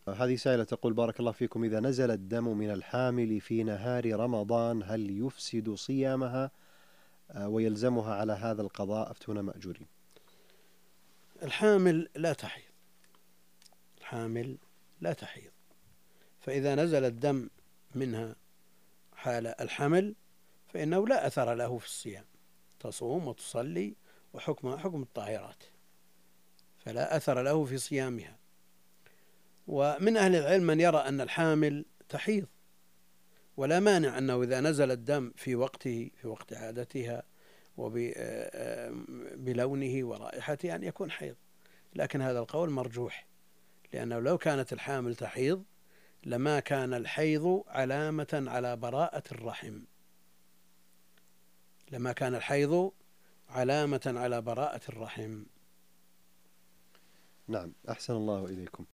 هذه سائلة تقول: بارك الله فيكم، إذا نزل الدم من الحامل في نهار رمضان هل يفسد صيامها ويلزمها على هذا القضاء؟ أفتونا مأجورين. الحامل لا تحيض، الحامل لا تحيض، فإذا نزل الدم منها حال الحمل فإنه لا أثر له في الصيام، تصوم وتصلي وحكمها حكم الطاهرات، فلا أثر له في صيامها. ومن أهل العلم من يرى أن الحامل تحيض، ولا مانع أنه إذا نزل الدم في وقته، في وقت عادتها وبلونه ورائحته، أن يكون حيض، لكن هذا القول مرجوح، لأنه لو كانت الحامل تحيض لما كان الحيض علامة على براءة الرحم، لما كان الحيض علامة على براءة الرحم. نعم، أحسن الله إليكم.